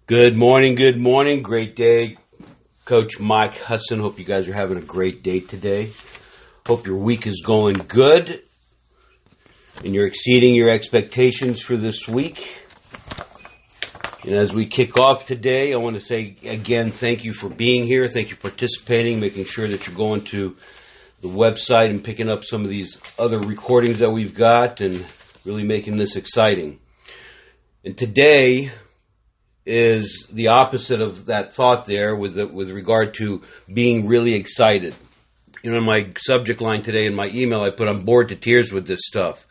Good morning, good morning. Great day. Coach Mike Husson. Hope you guys are having a great day today. Hope your week is going good and you're exceeding your expectations for this week. And as we kick off today, I want to say again, thank you for being here. Thank you for participating, making sure that you're going to the website and picking up some of these other recordings that we've got and really making this exciting. And today is the opposite of that thought there with regard to being really excited. You know, in my subject line today in my email, I put I'm bored to tears with this stuff.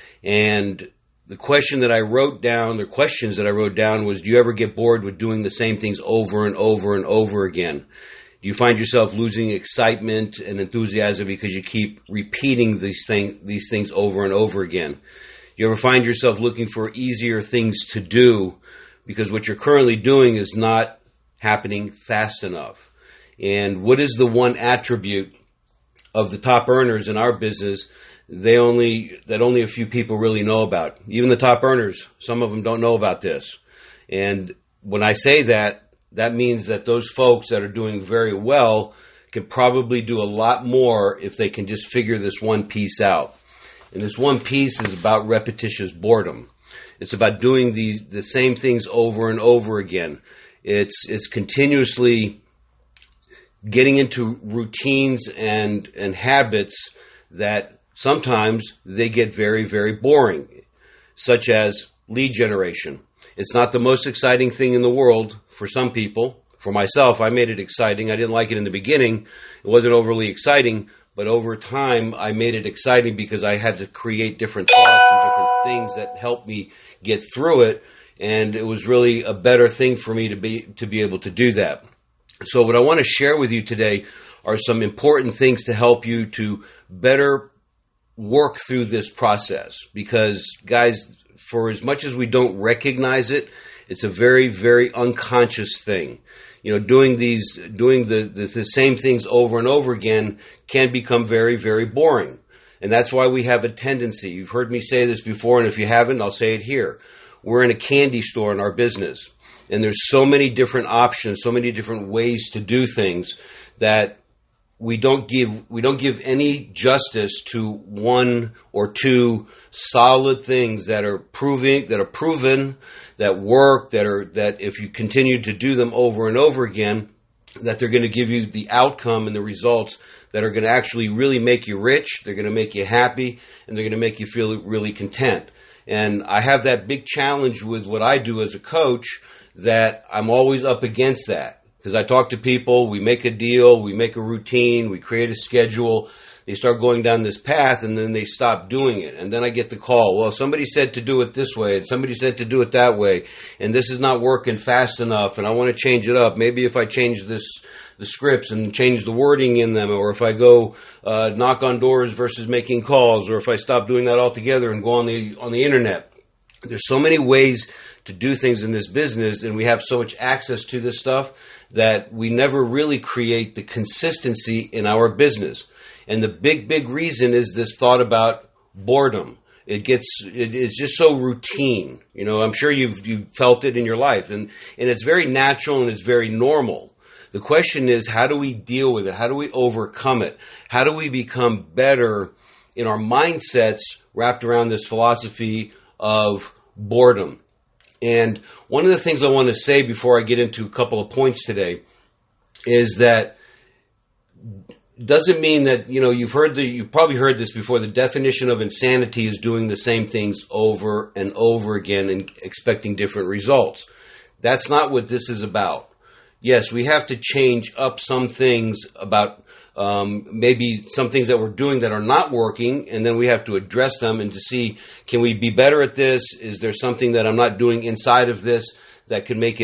And the question that I wrote down, the questions that I wrote down was, do you ever get bored with doing the same things over and over and over again? Do you find yourself losing excitement and enthusiasm because you keep repeating these things over and over again? Do you ever find yourself looking for easier things to do because what you're currently doing is not happening fast enough? And what is the one attribute of the top earners in our business that only a few people really know about? Even the top earners, some of them don't know about this. And when I say that, that means that those folks that are doing very well can probably do a lot more if they can just figure this one piece out. And this one piece is about repetitious boredom. It's about doing the same things over and over again. It's continuously getting into routines and habits that sometimes they get very, very boring, such as lead generation. It's not the most exciting thing in the world for some people. For myself, I made it exciting. I didn't like it in the beginning. It wasn't overly exciting, but over time, I made it exciting because I had to create different thoughts and different things that helped me get through it, and it was really a better thing for me to be able to do that. So what I want to share with you today are some important things to help you to better work through this process. Because, guys, for as much as we don't recognize it, it's a very, very unconscious thing. You know, doing the same things over and over again can become very, very boring. And that's why we have a tendency. You've heard me say this before, and if you haven't, I'll say it here. We're in a candy store in our business, and there's so many different options, so many different ways to do things that we don't give any justice to one or two solid things that are proven, that work, that if you continue to do them over and over again, that they're going to give you the outcome and the results that are going to actually really make you rich, they're going to make you happy, and they're going to make you feel really content. And I have that big challenge with what I do as a coach, that I'm always up against that. Because I talk to people, we make a deal, we make a routine, we create a schedule, they start going down this path, and then they stop doing it. And then I get the call, well, somebody said to do it this way, and somebody said to do it that way, and this is not working fast enough, and I want to change it up. Maybe if I change the scripts and change the wording in them, or if I go knock on doors versus making calls, or if I stop doing that altogether and go on the internet. There's so many ways to do things in this business, and we have so much access to this stuff that we never really create the consistency in our business. And the big reason is this thought about boredom. It's just so routine. You know, I'm sure you've felt it in your life, and it's very natural and it's very normal. The question is, how do we deal with it? How do we overcome it? How do we become better in our mindsets wrapped around this philosophy of boredom? And one of the things I want to say before I get into a couple of points today is that doesn't mean that, you know, you've probably heard this before. The definition of insanity is doing the same things over and over again and expecting different results. That's not what this is about. Yes, we have to change up some things about maybe some things that we're doing that are not working, and then we have to address them and to see, can we be better at this? Is there something that I'm not doing inside of this that can make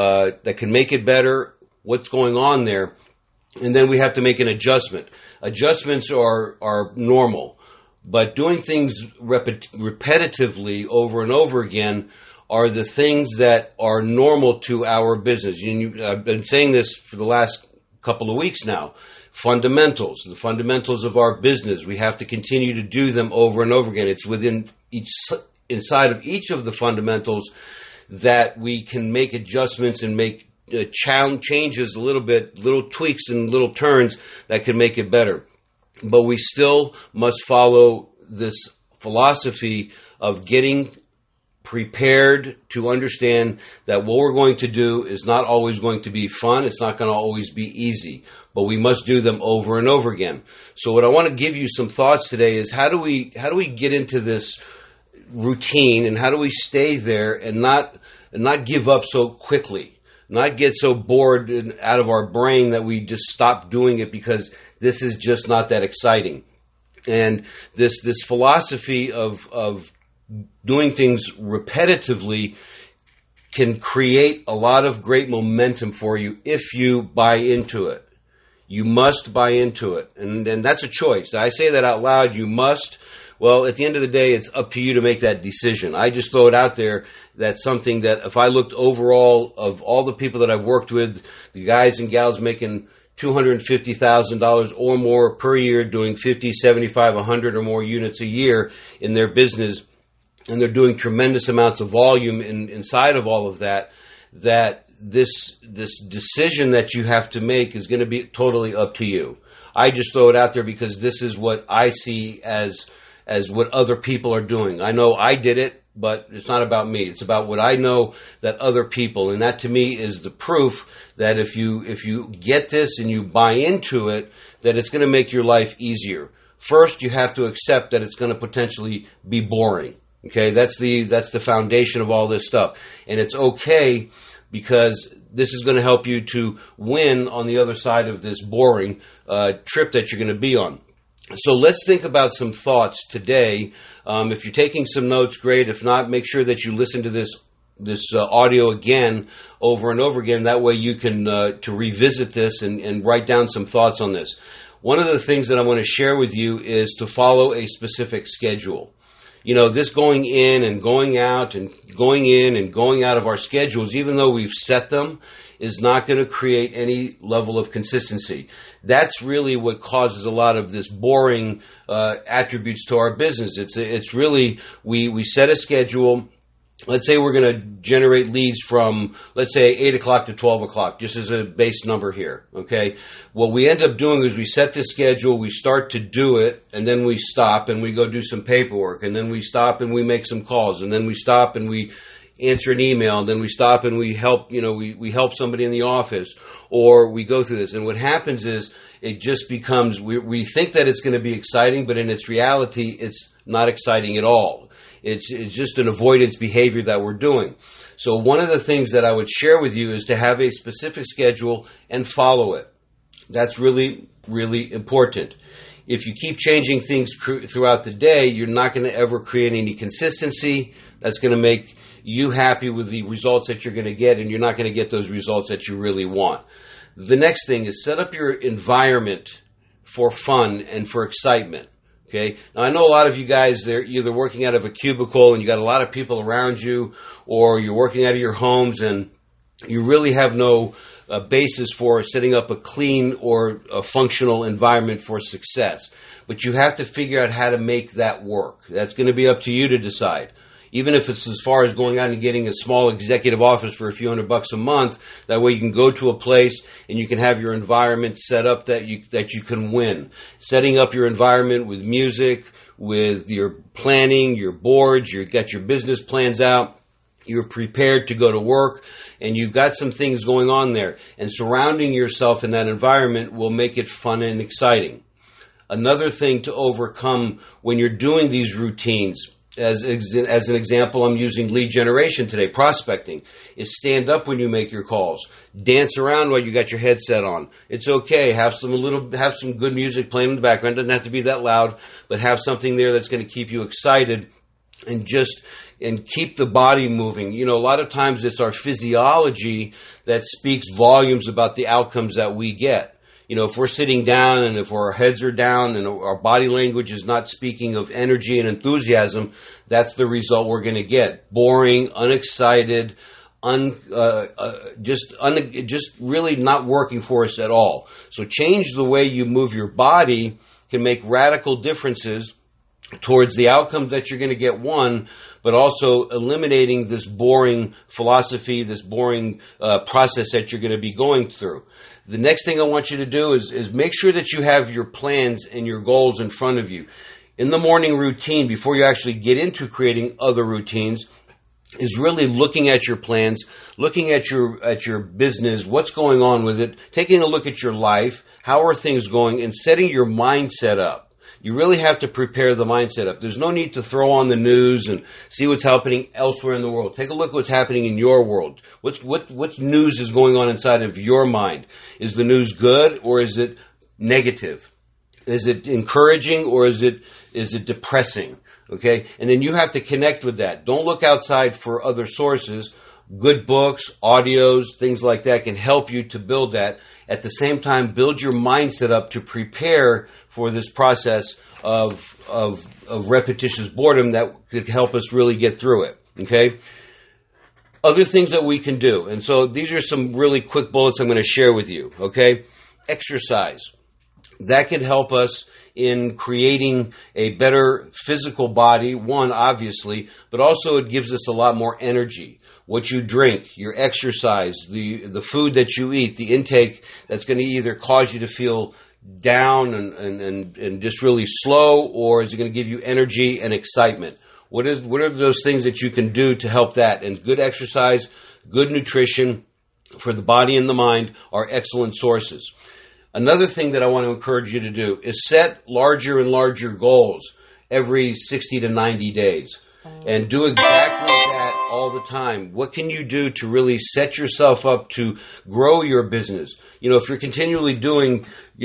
it better? What's going on there? And then we have to make an adjustment. Adjustments are normal, but doing things repetitively over and over again are the things that are normal to our business. I've been saying this for the last couple of weeks now. Fundamentals, the fundamentals of our business. We have to continue to do them over and over again. It's inside of each of the fundamentals that we can make adjustments and make changes a little bit, little tweaks and little turns that can make it better. But we still must follow this philosophy of getting prepared to understand that what we're going to do is not always going to be fun. It's not going to always be easy, but we must do them over and over again. So what I want to give you some thoughts today is how do we get into this routine, and how do we stay there and not give up so quickly, not get so bored and out of our brain that we just stop doing it because this is just not that exciting. And this philosophy of doing things repetitively can create a lot of great momentum for you if you buy into it. You must buy into it. And that's a choice. I say that out loud, you must. Well, at the end of the day, it's up to you to make that decision. I just throw it out there. That's something that if I looked overall of all the people that I've worked with, the guys and gals making $250,000 or more per year, doing 50, 75, 100 or more units a year in their business, and they're doing tremendous amounts of volume inside of all of that, that this decision that you have to make is going to be totally up to you. I just throw it out there because this is what I see as what other people are doing. I know I did it, but it's not about me. It's about what I know that other people, and that to me is the proof that if you get this and you buy into it, that it's going to make your life easier. First, you have to accept that it's going to potentially be boring. Okay, that's the foundation of all this stuff. And it's okay because this is going to help you to win on the other side of this boring trip that you're going to be on. So let's think about some thoughts today. If you're taking some notes, great. If not, make sure that you listen to this audio again over and over again. That way you can to revisit this and write down some thoughts on this. One of the things that I want to share with you is to follow a specific schedule. You know, this going in and going out and going in and going out of our schedules, even though we've set them, is not going to create any level of consistency. That's really what causes a lot of this boring attributes to our business. It's really, we set a schedule. Let's say we're going to generate leads from, let's say, 8 o'clock to 12 o'clock, just as a base number here, okay? What we end up doing is we set the schedule, we start to do it, and then we stop and we go do some paperwork, and then we stop and we make some calls, and then we stop and we answer an email, and then we stop and we help, we help somebody in the office, or we go through this. And what happens is it just becomes, we think that it's going to be exciting, but in its reality, it's not exciting at all. It's just an avoidance behavior that we're doing. So one of the things that I would share with you is to have a specific schedule and follow it. That's really, really important. If you keep changing things throughout the day, you're not going to ever create any consistency. That's going to make you happy with the results that you're going to get, and you're not going to get those results that you really want. The next thing is set up your environment for fun and for excitement. Okay. Now, I know a lot of you guys, they're either working out of a cubicle and you got a lot of people around you, or you're working out of your homes and you really have no basis for setting up a clean or a functional environment for success. But you have to figure out how to make that work. That's going to be up to you to decide. Even if it's as far as going out and getting a small executive office for a few $100 a month, that way you can go to a place and you can have your environment set up that you can win. Setting up your environment with music, with your planning, your boards, you got your business plans out, you're prepared to go to work, and you've got some things going on there. And surrounding yourself in that environment will make it fun and exciting. Another thing to overcome when you're doing these routines, as an example, I'm using lead generation today, prospecting, is stand up when you make your calls. Dance around while you got your headset on. It's okay. Have some good music playing in the background. It doesn't have to be that loud, but have something there that's going to keep you excited and keep the body moving. You know, a lot of times it's our physiology that speaks volumes about the outcomes that we get. You know, if we're sitting down and if our heads are down and our body language is not speaking of energy and enthusiasm, that's the result we're going to get. Boring, unexcited, just really not working for us at all. So change the way you move your body can make radical differences towards the outcome that you're going to get, one, but also eliminating this boring philosophy, this boring process that you're going to be going through. The next thing I want you to do is make sure that you have your plans and your goals in front of you. In the morning routine, before you actually get into creating other routines, is really looking at your plans, looking at your business, what's going on with it, taking a look at your life, how are things going, and setting your mindset up. You really have to prepare the mindset up. There's no need to throw on the news and see what's happening elsewhere in the world. Take a look at what's happening in your world. What news is going on inside of your mind? Is the news good or is it negative? Is it encouraging or is it depressing? Okay? And then you have to connect with that. Don't look outside for other sources. Good books, audios, things like that can help you to build that. At the same time, build your mindset up to prepare for this process of repetitious boredom that could help us really get through it. Okay? Other things that we can do. And so these are some really quick bullets I'm going to share with you. Okay? Exercise. That can help us in creating a better physical body, one, obviously, but also it gives us a lot more energy. What you drink, your exercise, the food that you eat, the intake that's going to either cause you to feel down and just really slow, or is it going to give you energy and excitement? What are those things that you can do to help that? And good exercise, good nutrition for the body and the mind are excellent sources. Another thing that I want to encourage you to do is set larger and larger goals every 60 to 90 days. And do exactly that all the time. What can you do to really set yourself up to grow your business? If you're continually doing,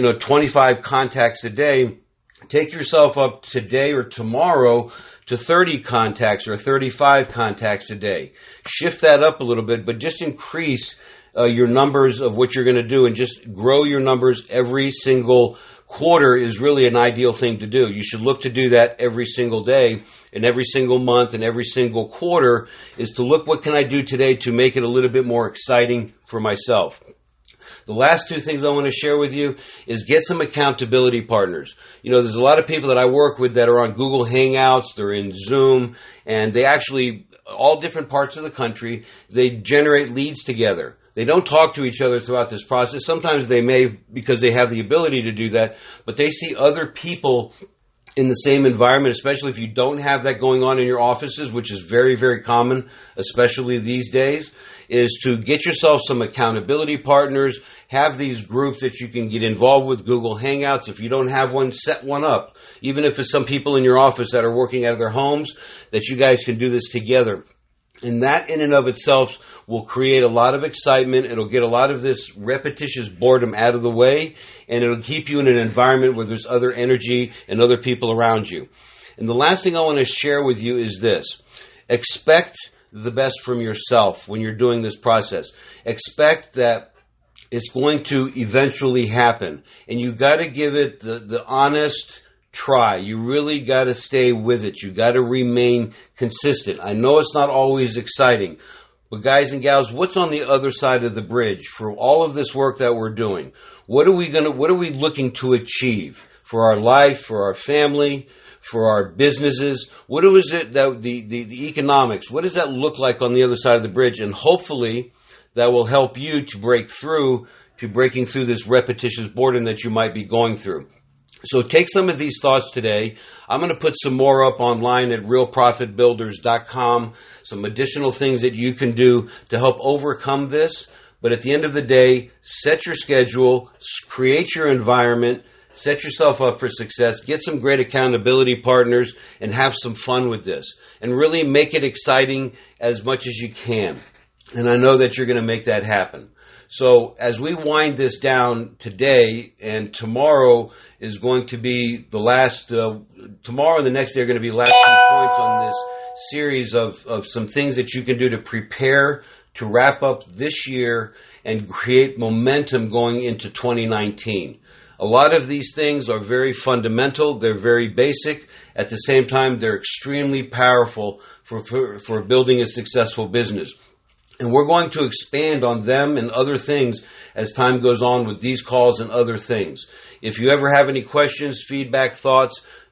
25 contacts a day, take yourself up today or tomorrow to 30 contacts or 35 contacts a day. Shift that up a little bit, but just increase your numbers of what you're going to do and just grow your numbers every single quarter is really an ideal thing to do. You should look to do that every single day and every single month and every single quarter is to look, what can I do today to make it a little bit more exciting for myself? The last two things I want to share with you is get some accountability partners. There's a lot of people that I work with that are on Google Hangouts, they're in Zoom, and they actually, all different parts of the country, they generate leads together. They don't talk to each other throughout this process. Sometimes they may because they have the ability to do that, but they see other people in the same environment, especially if you don't have that going on in your offices, which is very, very common, especially these days, is to get yourself some accountability partners, have these groups that you can get involved with, Google Hangouts. If you don't have one, set one up. Even if it's some people in your office that are working out of their homes, that you guys can do this together. And that in and of itself will create a lot of excitement. It'll get a lot of this repetitious boredom out of the way, and it'll keep you in an environment where there's other energy and other people around you. And the last thing I want to share with you is this. Expect the best from yourself when you're doing this process. Expect that it's going to eventually happen. And you got to give it the honest try. You really got to stay with it. You got to remain consistent. I know it's not always exciting, but guys and gals, what's on the other side of the bridge for all of this work that we're doing? What are we looking to achieve for our life, for our family, for our businesses? What is it that the economics, what does that look like on the other side of the bridge? And hopefully that will help you to break through to breaking through this repetitious boredom that you might be going through. So take some of these thoughts today. I'm going to put some more up online at realprofitbuilders.com, some additional things that you can do to help overcome this. But at the end of the day, set your schedule, create your environment, set yourself up for success, get some great accountability partners, and have some fun with this. And really make it exciting as much as you can. And I know that you're going to make that happen. So as we wind this down today, and tomorrow is going to be the last, tomorrow and the next day are going to be last few points on this series of some things that you can do to prepare to wrap up this year and create momentum going into 2019. A lot of these things are very fundamental. They're very basic. At the same time, they're extremely powerful for building a successful business. And we're going to expand on them and other things as time goes on with these calls and other things. If you ever have any questions, feedback, thoughts,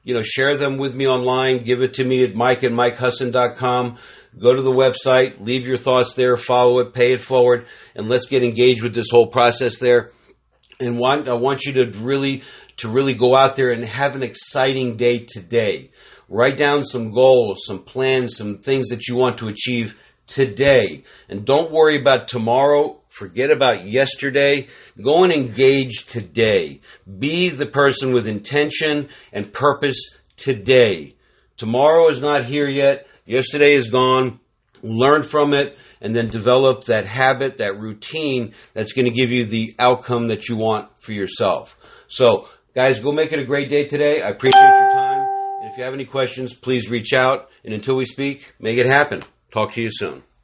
share them with me online. Give it to me at mike@mikehusson.com. Go to the website, leave your thoughts there, follow it, pay it forward, and let's get engaged with this whole process there. And I want you to really go out there and have an exciting day today. Write down some goals, some plans, some things that you want to achieve today. And don't worry about tomorrow. Forget about yesterday. Go and engage today. Be the person with intention and purpose today. Tomorrow is not here yet. Yesterday is gone. Learn from it and then develop that habit, that routine that's going to give you the outcome that you want for yourself. So, guys, go make it a great day today. I appreciate your time. And if you have any questions, please reach out. And until we speak, make it happen. Talk to you soon.